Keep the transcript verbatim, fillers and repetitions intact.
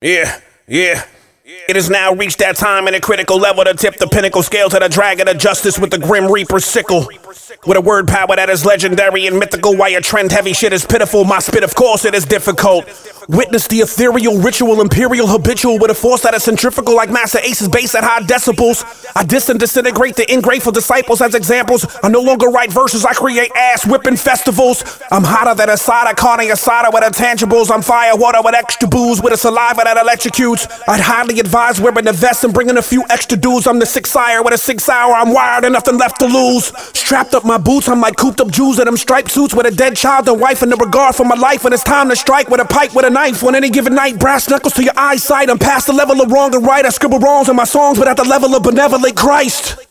Yeah, yeah. It has now reached that time and a critical level to tip the pinnacle scale to the dragon of justice with the grim reaper sickle. With a word power that is legendary and mythical, while your trend heavy shit is pitiful, my spit of course it is difficult. Witness the ethereal, ritual, imperial, habitual, with a force that is centrifugal like Master Ace's bass at high decibels. I diss and disintegrate the ingrateful disciples as examples. I no longer write verses, I create ass-whipping festivals. I'm hotter than a cider, carne asada with intangibles. I'm fire water with extra booze, with a saliva that electrocutes. I'd highly advise wearing a vest and bringing a few extra dudes. I'm the six sire with a six hour, I'm wired and nothing left to lose. Strapped up my boots, I'm like cooped up Jews in them striped suits with a dead child and wife and the regard for my life when it's time to strike with a pipe with a knife. On any given night, brass knuckles to your eyesight. I'm past the level of wrong and right. I scribble wrongs in my songs, but at the level of benevolent Christ.